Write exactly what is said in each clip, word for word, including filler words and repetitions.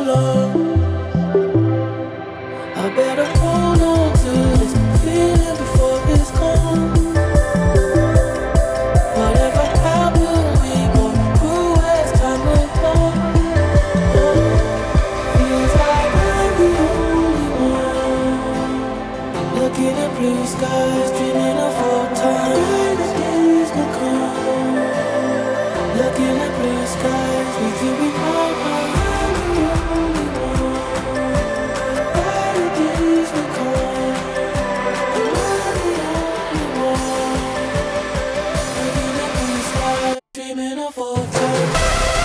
alone. I better hold on to this feeling before it's gone. Whatever happened, we both grew as time went on. Oh, feels like I'm the only one looking at blue skies, dreaming of old times. Brighter days will come. Looking at blue skies, we could be right by. I'm the only one. Brighter days will come. I'm the only one. Looking at blue skies, dreaming of old times.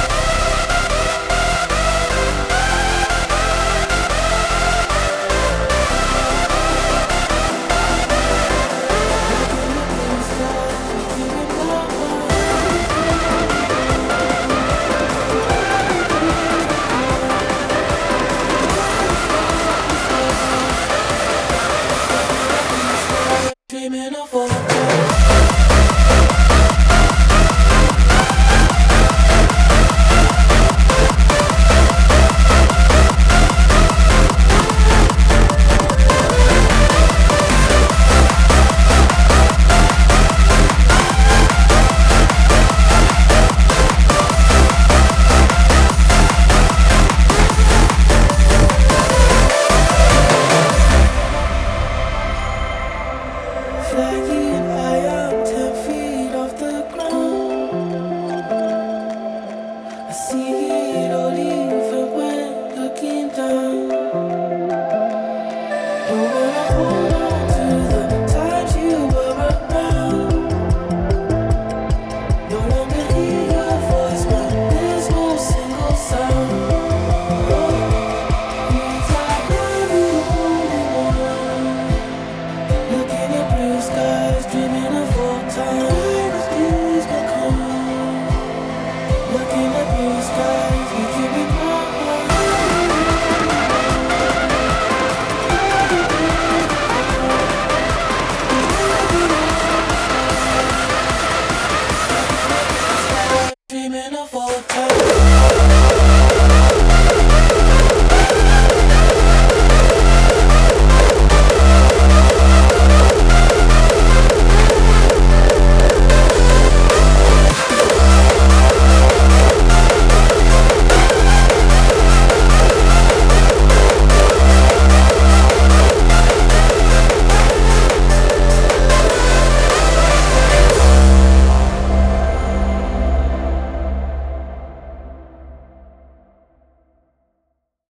Dreaming of old times. Flying high up, ten feet off the ground. I see it